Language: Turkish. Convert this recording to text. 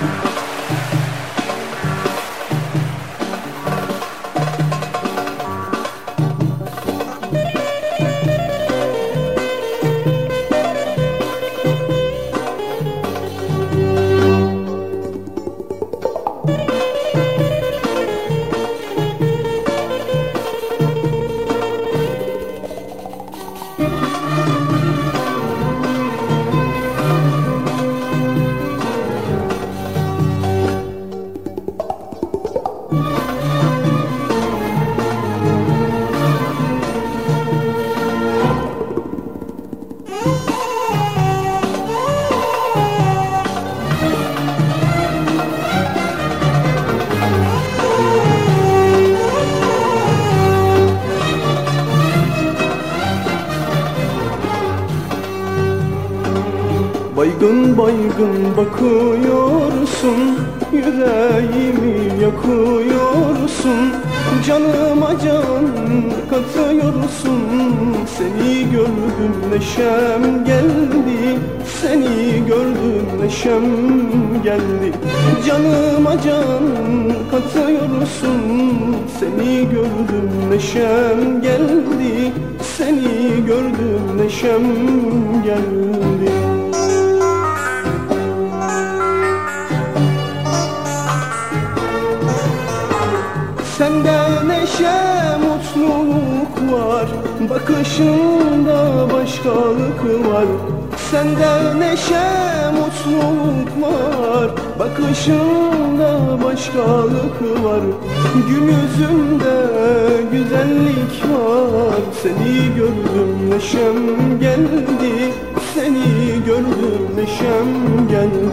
Baygın baygın bakıyorsun, yüreğimi yakıyorsun, canıma can katıyorsun. Seni gördüm neşem geldi, seni gördüm neşem geldi. Canıma can katıyorsun, seni gördüm neşem geldi, seni gördüm neşem geldi. Sende neşe, mutluluk var, bakışında başkalık var. Sende neşe, mutluluk var, bakışında başkalık var. Gün yüzünde güzellik var, seni gördüm neşem geldi, seni gördüm neşem geldi.